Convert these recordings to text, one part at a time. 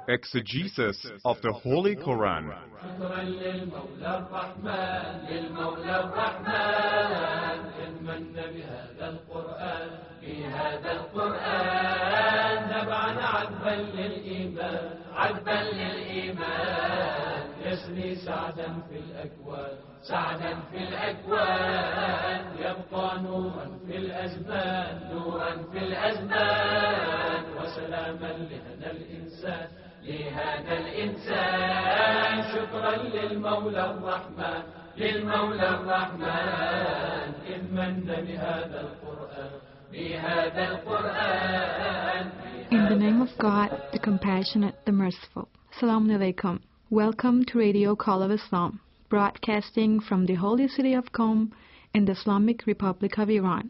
Exegesis of the Holy Quran. شكرا للمولى الرحمن إن من بهذا القرآن بهذا القرآن نبعنا عذبا للإيمان يسري سعدا في الأكوان يبقى نورا في الأزمان وسلاما لهذا الإنسان شكرا للمولى الرحمن إذ من بهذا القرآن In the name of God, the Compassionate, the Merciful. Assalamu alaikum. Welcome to Radio Call of Islam, broadcasting from the holy city of Qom in the Islamic Republic of Iran.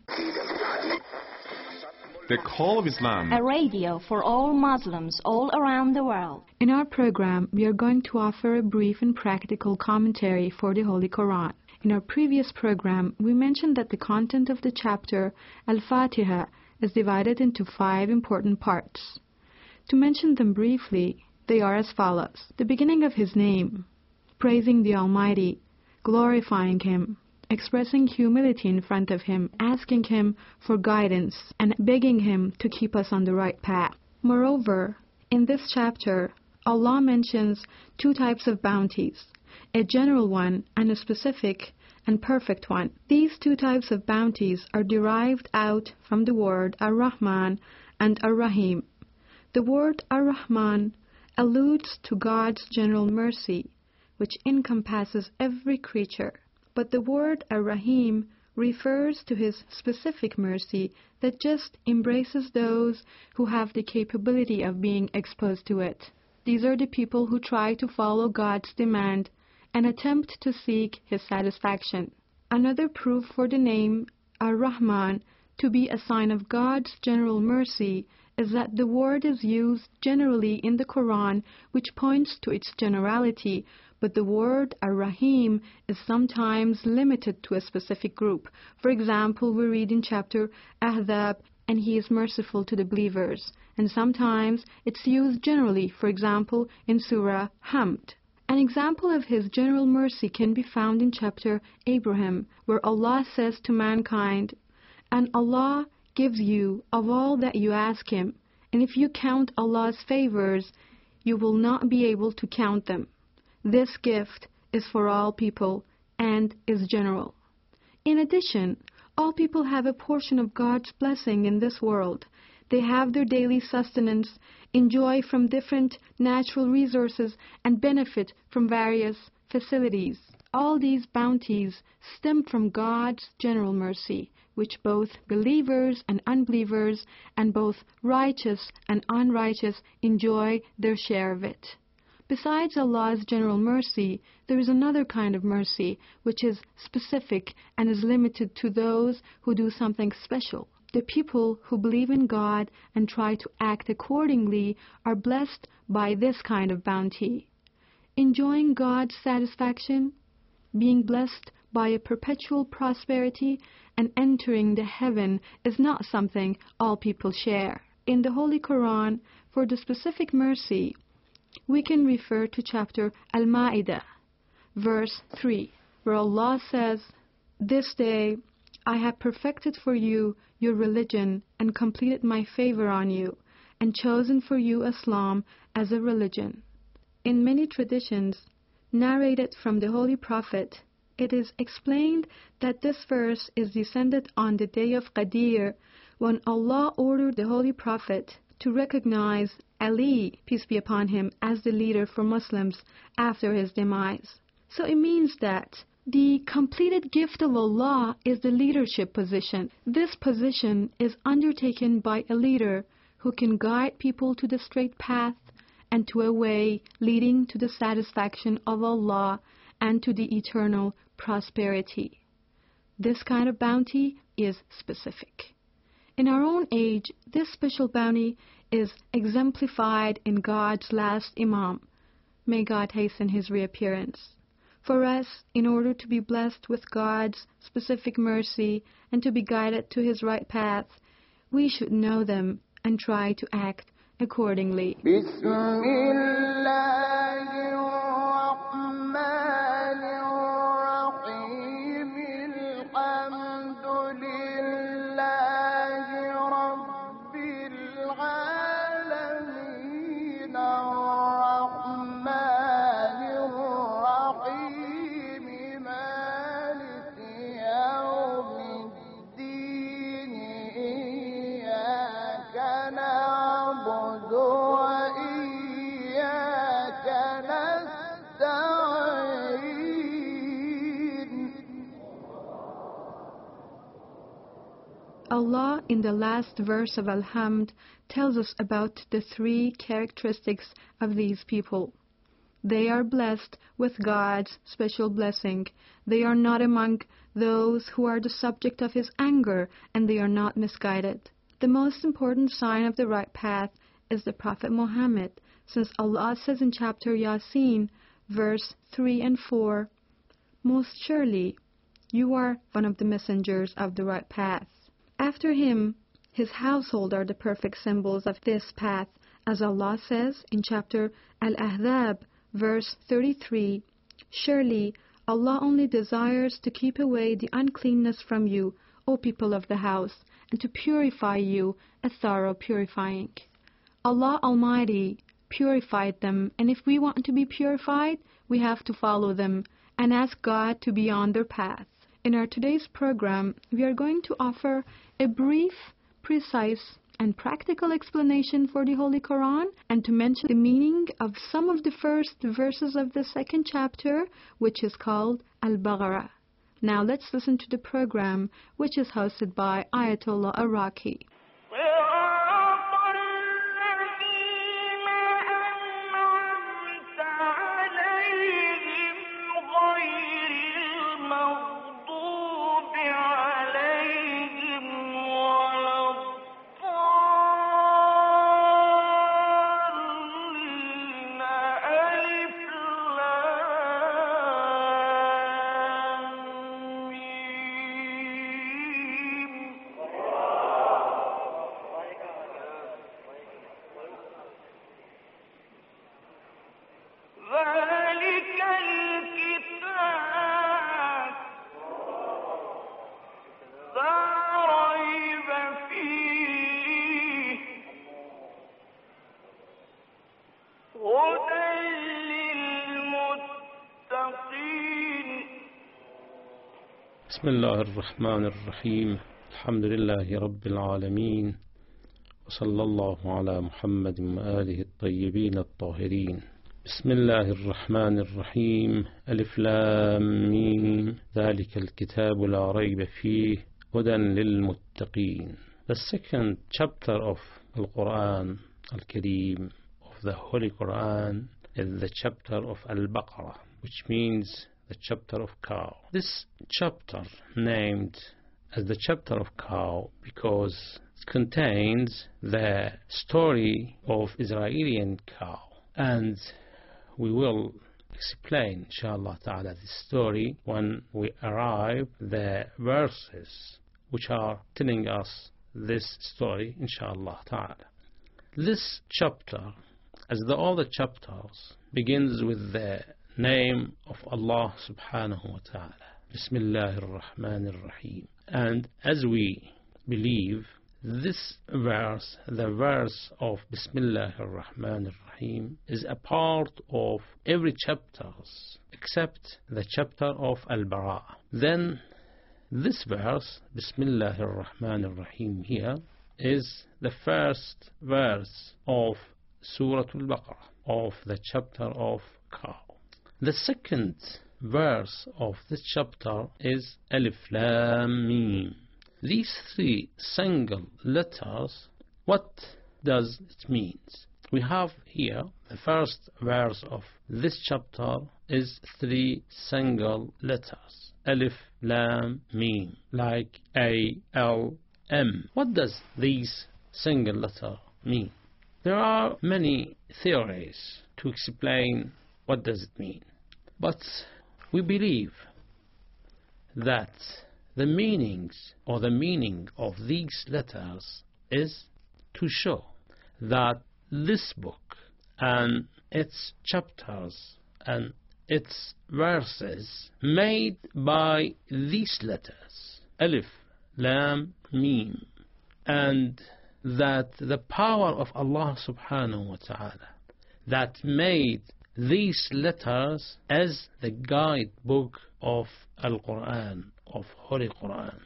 The Call of Islam. A radio for all Muslims all around the world. In our program, we are going to offer a brief and practical commentary for the Holy Quran. In our previous program, we mentioned that the content of the chapter Al-Fatiha is divided into 5 important parts. To mention them briefly, they are as follows. The beginning of His name, praising the Almighty, glorifying Him, expressing humility in front of Him, asking Him for guidance, and begging Him to keep us on the right path. Moreover, in this chapter, Allah mentions 2 types of bounties, a general one and a specific and perfect one. These 2 types of bounties are derived out from the word Ar-Rahman and Ar-Rahim. The word Ar-Rahman alludes to God's general mercy, which encompasses every creature. But the word Ar-Rahim refers to His specific mercy that just embraces those who have the capability of being exposed to it. These are the people who try to follow God's demand and attempt to seek His satisfaction. Another proof for the name Ar-Rahman to be a sign of God's general mercy is that the word is used generally in the Quran, which points to its generality, but the word Ar-Rahim is sometimes limited to a specific group. For example, we read in chapter Ahzab, and He is merciful to the believers. And sometimes it's used generally, for example, in Surah Hamd. An example of His general mercy can be found in chapter Abraham, where Allah says to mankind, "And Allah gives you of all that you ask Him, and if you count Allah's favors, you will not be able to count them. This gift is for all people and is general." In addition, all people have a portion of God's blessing in this world. They have their daily sustenance, enjoy from different natural resources, and benefit from various facilities. All these bounties stem from God's general mercy, which both believers and unbelievers, and both righteous and unrighteous, enjoy their share of it. Besides Allah's general mercy, there is another kind of mercy which is specific and is limited to those who do something special. The people who believe in God and try to act accordingly are blessed by this kind of bounty. Enjoying God's satisfaction, being blessed by a perpetual prosperity, and entering the heaven is not something all people share. In the Holy Quran, for the specific mercy, we can refer to chapter Al-Ma'idah, verse 3, where Allah says, "This day I have perfected for you your religion and completed my favor on you, and chosen for you Islam as a religion." In many traditions narrated from the Holy Prophet, it is explained that this verse is descended on the day of Qadir, when Allah ordered the Holy Prophet to recognize Ali, peace be upon him, as the leader for Muslims after his demise. So it means that the completed gift of Allah is the leadership position. This position is undertaken by a leader who can guide people to the straight path and to a way leading to the satisfaction of Allah and to the eternal prosperity. This kind of bounty is specific. In our own age, this special bounty is exemplified in God's last Imam. May God hasten his reappearance. For us, in order to be blessed with God's specific mercy and to be guided to His right path, we should know them and try to act accordingly. Allah in the last verse of Al-Hamd tells us about the three characteristics of these people. They are blessed with God's special blessing. They are not among those who are the subject of His anger, and they are not misguided. The most important sign of the right path is the Prophet Muhammad, since Allah says in chapter Yasin, verse 3 and 4, "Most surely, you are one of the messengers of the right path." After him, his household are the perfect symbols of this path, as Allah says in chapter Al-Ahzab, verse 33, "Surely Allah only desires to keep away the uncleanness from you, O people of the house, and to purify you a thorough purifying." Allah Almighty purified them, and if we want to be purified, we have to follow them and ask God to be on their path. In our today's program, we are going to offer a brief, precise, and practical explanation for the Holy Quran, and to mention the meaning of some of the first verses of the second chapter, which is called Al-Baqarah. Now let's listen to the program, which is hosted by Ayatollah Araki. بسم الله الرحمن الرحيم الحمد لله رب العالمين وصلى الله على محمد وآله الطيبين الطاهرين بسم الله الرحمن الرحيم ألف لام ميم ذلك الكتاب لا ريب فيه هدى للمتقين. The second chapter of Al-Quran Al-Kareem, of the Holy Quran, is the chapter of Al-Baqarah, which means the chapter of cow. This chapter named as the chapter of cow because it contains the story of Israeli cow, and we will explain inshallah ta'ala this story when we arrive the verses which are telling us this story inshallah ta'ala. This chapter, as the other chapters, begins with the name of Allah subhanahu wa ta'ala, Bismillahir Rahmanir Rahim. And as we believe, this verse, the verse of Bismillahir Rahmanir Rahim, is a part of every chapter except the chapter of Al-Bara'ah. Then this verse, Bismillahir Rahmanir Rahim, here is the first verse of Surah Al-Baqarah, of the chapter of cow. The second verse of this chapter is Alif Lam Mim. These three single letters, what does it mean? We have here the first verse of this chapter is three single letters, Alif Lam Mim, like A-L-M. What does these single letter mean? There are many theories to explain what does it mean, but we believe that the meanings or the meaning of these letters is to show that this book and its chapters and its verses made by these letters, Alif, Lam, Mim, and that the power of Allah subhanahu wa ta'ala that made these letters as the guidebook of Al-Quran, of Holy Quran,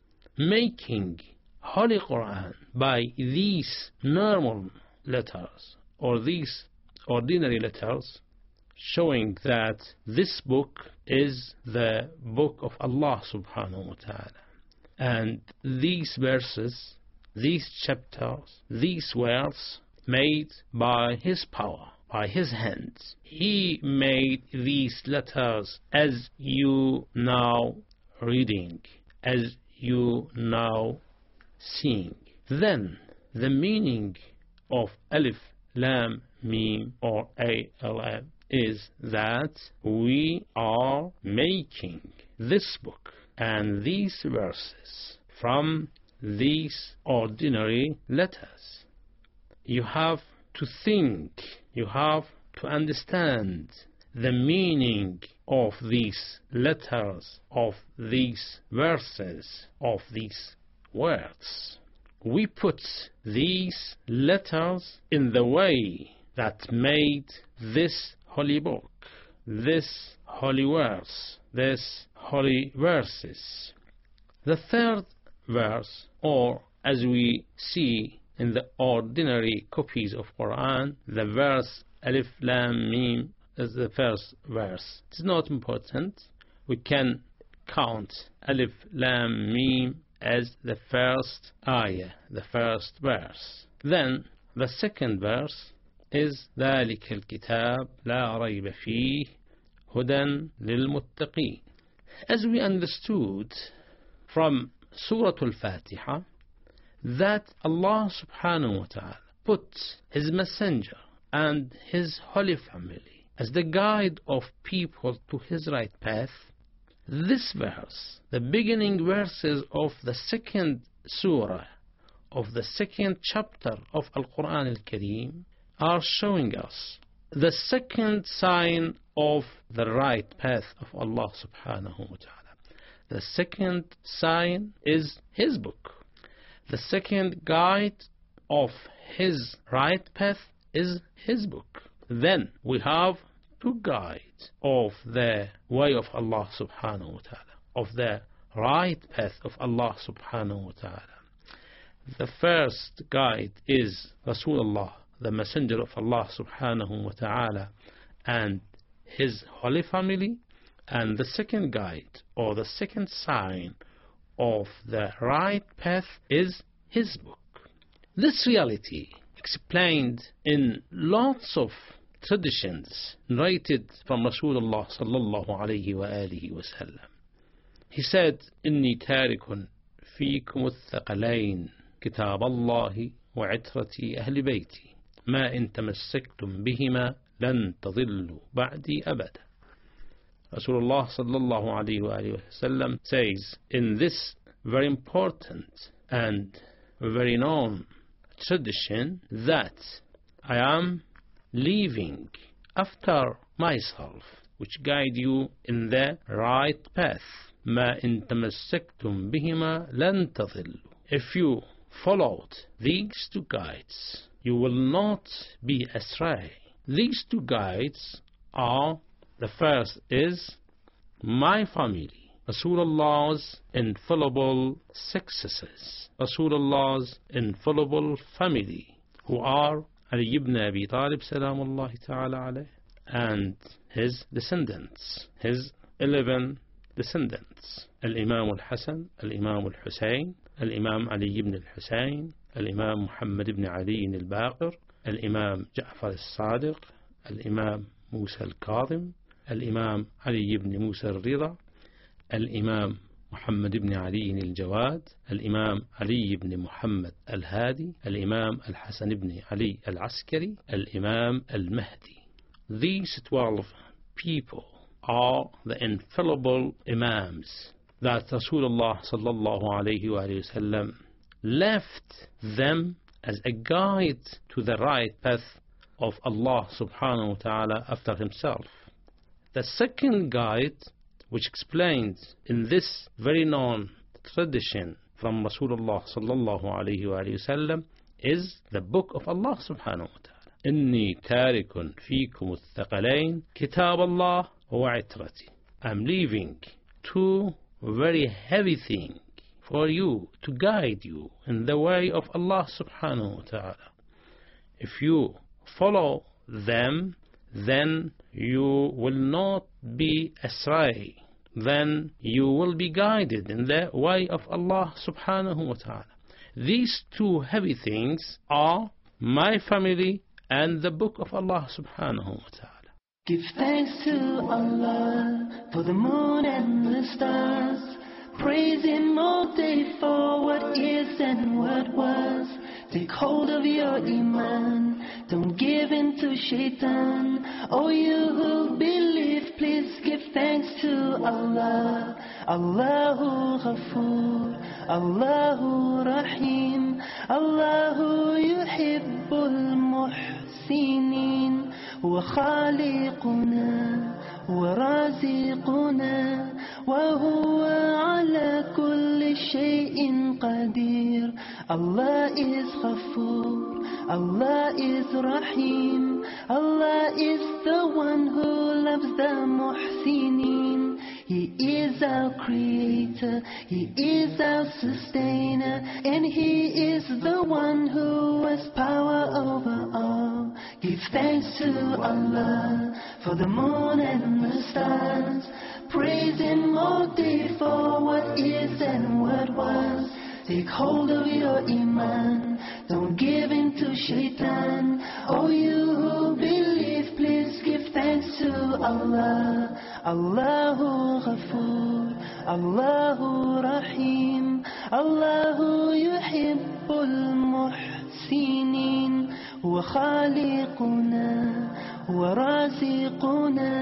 making Holy Quran by these normal letters or these ordinary letters, showing that this book is the book of Allah subhanahu wa ta'ala. And these verses, these chapters, these words made by His power, by His hands. He made these letters as you now reading, as you now seeing. Then the meaning of Alif, Lam, Mim or ALM is that we are making this book and these verses from these ordinary letters. You have to think, you have to understand the meaning of these letters, of these verses, of these words. We put these letters in the way that made this holy book, this holy words, this holy verses. The third verse, or as we see in the ordinary copies of Quran, the verse Alif Lam Mim is the first verse. It's not important. We can count Alif Lam Mim as the first ayah, the first verse. Then the second verse is ذلك الكتاب لا ريب فيه هدى للمتقين. As we understood from Surah Al-Fatiha that Allah subhanahu wa ta'ala put His messenger and His holy family as the guide of people to His right path, this verse, the beginning verses of the second surah, of the second chapter of Al-Quran Al-Kareem, are showing us the second sign of the right path of Allah subhanahu wa ta'ala. The second sign is His book. The second guide of His right path is His book. Then we have two guides of the way of Allah subhanahu wa ta'ala, of the right path of Allah subhanahu wa ta'ala. The first guide is Rasulullah, the messenger of Allah subhanahu wa ta'ala, and his holy family. And the second guide, or the second sign of the right path, is his book. This reality explained in lots of traditions narrated from Rasulullah sallallahu alayhi wa alihi wa sallam. He said, إني تارك فيكم الثقلين كتاب الله وعترتي أهل بيتي ما إن تمسكتم بهما لن تضلوا بعدي أبدا. Rasulullah sallallahu alayhi wa sallam says in this very important and very known tradition that I am leaving after myself, which guide you in the right path. ما إن تمسكتم بهما لن تضلوا. If you followed these two guides, you will not be astray. These two guides are, the first is my family, Rasulullah's infallible successors, Rasulullah's infallible family, who are Ali ibn Abi Talib salamullahi ta'ala alayh, and his descendants, his 11 descendants, Al-Imam al-Hasan, Al-Imam al-Husayn, Al-Imam Ali ibn al-Husayn, Al-Imam Muhammad ibn Ali al-Baqir, Al-Imam Ja'far al-Sadiq, Al-Imam Musa al-Kadhim, Al-Imam Ali ibn Musa al-Rida, Al-Imam Muhammad ibn Ali al-Jawad, Al-Imam Ali ibn Muhammad al-Hadi, Al-Imam al-Hasan ibn Ali al-Askari, Al-Imam al-Mahdi. These 12 people are the infallible Imams that Rasulullah sallallahu alayhi wa sallam left them as a guide to the right path of Allah subhanahu wa ta'ala after himself. The second guide, which explained in this very known tradition from Rasulullah sallallahu alayhi wa sallam, is the book of Allah subhanahu wa ta'ala. إني تارك فيكم الثقلين كتاب الله وعترتي. I'm leaving two very heavy things for you to guide you in the way of Allah subhanahu wa ta'ala. If you follow them, then you will not be astray. Then you will be guided in the way of Allah subhanahu wa ta'ala. These two heavy things are my family and the book of Allah subhanahu wa ta'ala. Give thanks to Allah for the moon and the stars. Praise Him all day for what is and what was. Take hold of your iman, don't give in to shaitan. Oh, you who believe, please give thanks to Allah. Allahu Ghafoor, Allahu Rahim, Allahu Yuhibbul Muhsinin. وخالقنا ورازقنا وهو على كل شيء قدير. Allah is Ghafoor, Allah is Rahim, Allah is the one who loves the Muhsinin. He is our creator, He is our sustainer, and He is the one who has power over all. Give thanks to Allah for the moon and the stars. Praise Him all day for what is and what was. Take hold of your iman, don't give in to shaitan. Oh, you who believe, please give thanks to Allah. Allahu Ghafoor, Allahu Rahim, Allahu Yuhibbul Muhsinin. وخالقنا ورازقنا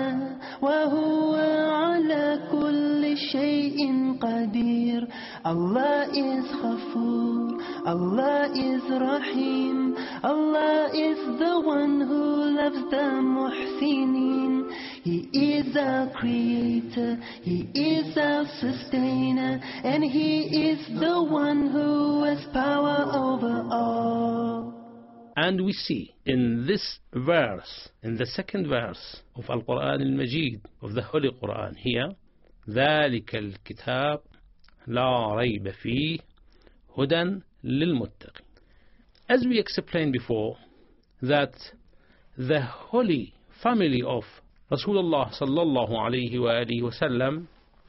وهو على كل شيء قدير. Allah is Ghafoor, Allah is Rahim, Allah is the one who loves the Muhsinin. He is our creator, He is our sustainer, and He is the one who has power over all. And we see in this verse, in the second verse of Al-Quran Al-Majid, of the Holy Quran here, ذَلِكَ الْكِتَابِ لَا رَيْبَ فِيهِ هُدًى لِلْمُتَّقِينَ. As we explained before, that the holy family of Rasulullah sallallahu alayhi wa sallam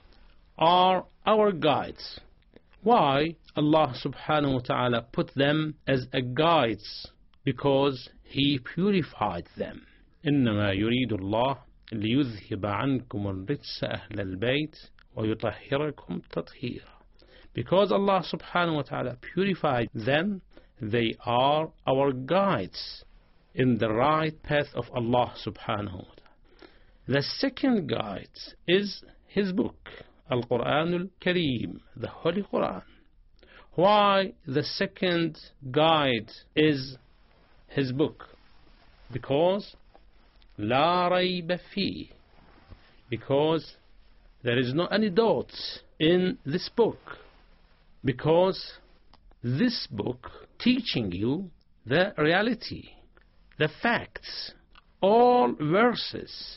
are our guides. Why Allah subhanahu wa ta'ala put them as a guides? Because He purified them. إنما يريد الله ليذهب عنكم الرجس أهل البيت ويطهركم تطهيرا. Because Allah subhanahu wa ta'ala purified them, they are our guides in the right path of Allah subhanahu wa ta'ala. The second guide is His book, Al-Quran Al-Kareem, the Holy Quran. Why the second guide is His book? Because لا ريب فيه, because there is no any doubt in this book, because this book teaching you the reality, the facts. All verses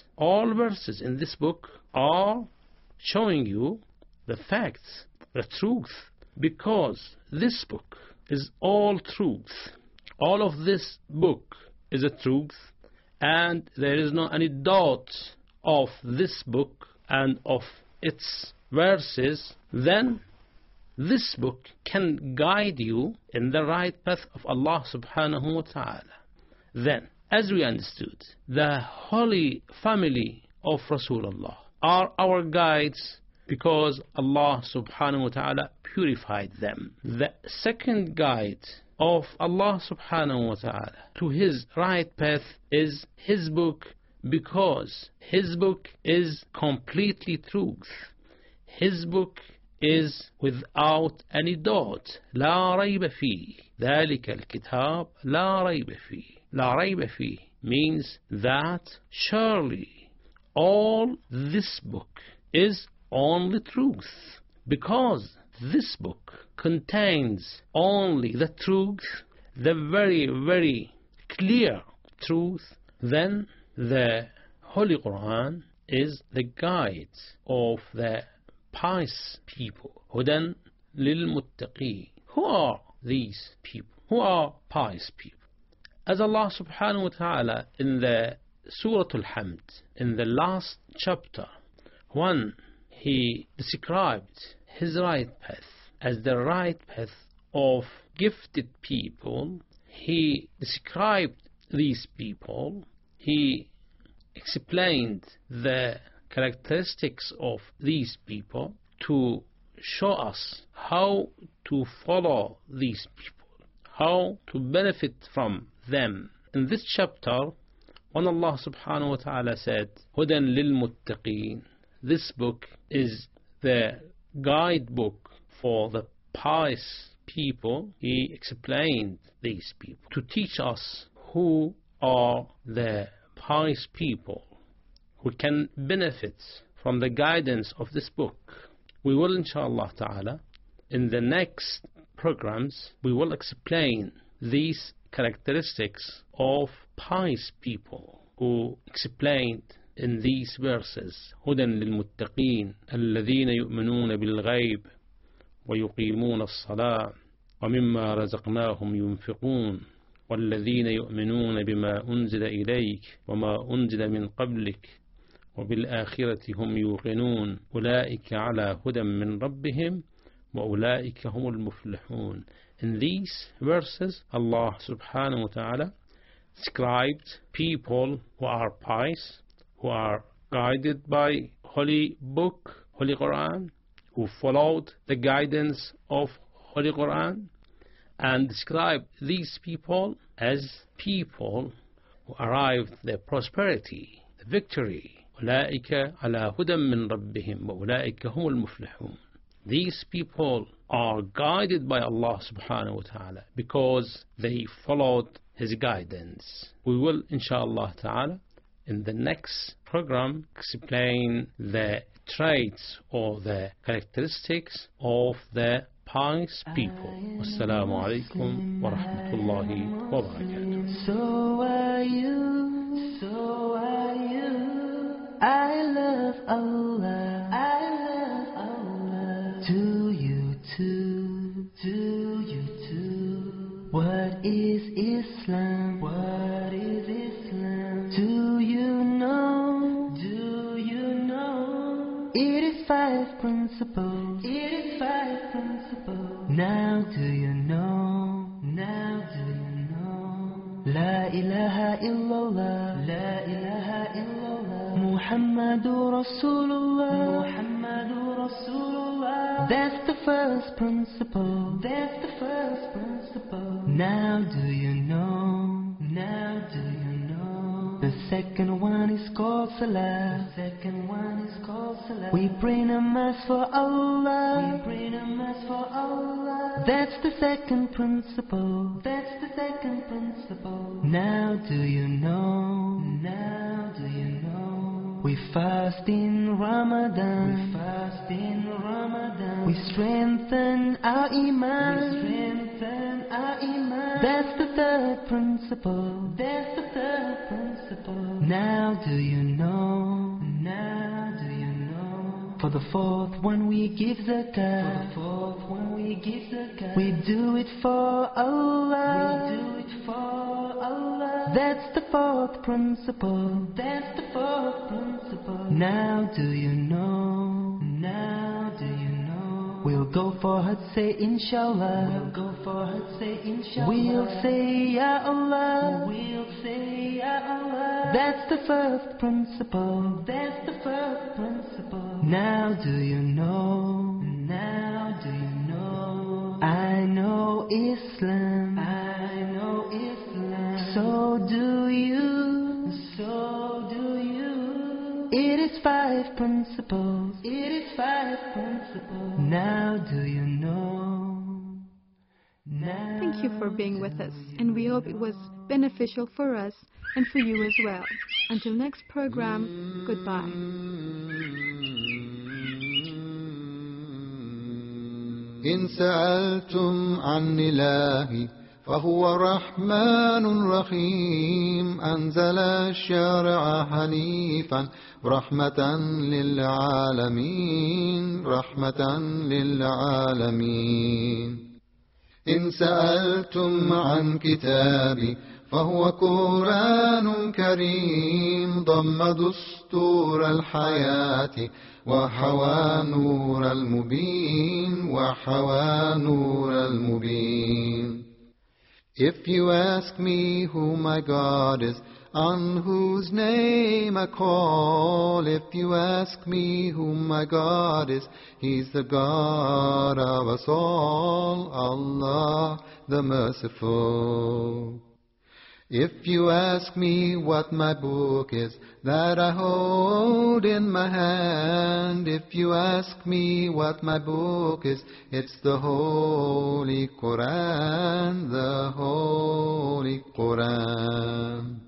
in this book are showing you the facts, the truth, because this book is all truth. All of this book is a truth, and there is no any doubt of this book and of its verses. Then this book can guide you in the right path of Allah subhanahu wa ta'ala. Then, as we understood, the holy family of Rasulullah are our guides because Allah subhanahu wa ta'ala purified them. The second guide of Allah subhanahu wa ta'ala to His right path is His book, because His book is completely truth. His book is without any doubt, لا ريب فيه. ذلك الكتاب لا ريب فيه. لا ريب فيه means that surely all this book is only truth, because this book contains only the truth, the very, very clear truth. Then the Holy Quran is the guide of the pious people. Hudan lil-muttaqeen. Who are these people? Who are pious people? As Allah subhanahu wa ta'ala in the Surah Al-Hamd, in the last chapter, when He described His right path as the right path of gifted people, He described these people, He explained the characteristics of these people to show us how to follow these people, how to benefit from them. In this chapter, when Allah subhanahu wa ta'ala said, Hudan lil-muttaqeen, this book is the guidebook for the pious people. He explained these people to teach us who are the pious people who can benefit from the guidance of this book. We will, inshallah ta'ala, in the next programs, we will explain these characteristics of pious people who explained in these verses. هدى للمتقين الذين يؤمنون بالغيب ويقيمون الصلاة ومما رزقناهم ينفقون والذين يؤمنون بما أنزل إليك وما أنزل من قبلك وبالآخرة هم يوقنون أولئك على هدى من ربهم وأولئك هم المفلحون. In these verses, Allah subhanahu wa ta'ala described people who are pious, who are guided by Holy Book, Holy Quran, who followed the guidance of Holy Quran, and described these people as people who arrived their prosperity, the victory. أولئك على هدى من ربهم وأولئك هم المفلحون. These people are guided by Allah subhanahu wa ta'ala because they followed His guidance. We will, inshallah ta'ala, in the next program explain the traits or the characteristics of the pious people. Wassalamu alaikum wa rahmatullahi wa barakatuh. So are you, so are you. I love Allah, I love Allah. Do you too, do you too? What is Islam? What is Islam? Do you know? Do you know? It is 5 principles. It is 5 principles. Now do you know? Now do you know? La ilaha illallah. La ilaha illallah. Muhammadur Rasulullah. Muhammadur Rasulullah. That's the first principle. That's the first principle. Now do you know? Now do you know? The second one is called Salah. The second one is called Salah. We bring a mass for Allah. We bring a mass for Allah. That's the second principle. That's the second principle. Now do you know? Now do you know? We fast in Ramadan. We fast in Ramadan. We strengthen our Iman. We strengthen our Iman. That's the third principle. That's the third principle. Now do you know? Now do you know? For the fourth one we give zakah. For the fourth one we give zakah. We do it for Allah. We do it for Allah. That's the fourth principle. That's the fourth principle. Now do you know? Now do you know? We'll go for Hajj, say Inshallah. We'll go for Hajj, say Inshallah. We'll say Ya Allah. We'll say Ya Allah. That's the first principle. That's the first principle. Now do you know? Now do you know? I know Islam. I know Islam. So do you. So do you. It is 5 principles. It is 5 principles. Now do you know? Thank you for being with us, and we hope it was beneficial for us and for you as well. Until next program, goodbye. إن سألتم عن إلهي فهو رحمن رحيم أنزل الشرع حنيفا رحمة للعالمين رحمة للعالمين إن سألتم عن كتابي فهو قرآن كريم ضم دستور الحياة وحوى نور المبين وحوى نور المبين If you ask me who my God is, on whose name I call, if you ask me who my God is, He's the God of us all, Allah the Merciful. If you ask me what my book is that I hold in my hand, if you ask me what my book is, it's the Holy Quran, the Holy Quran.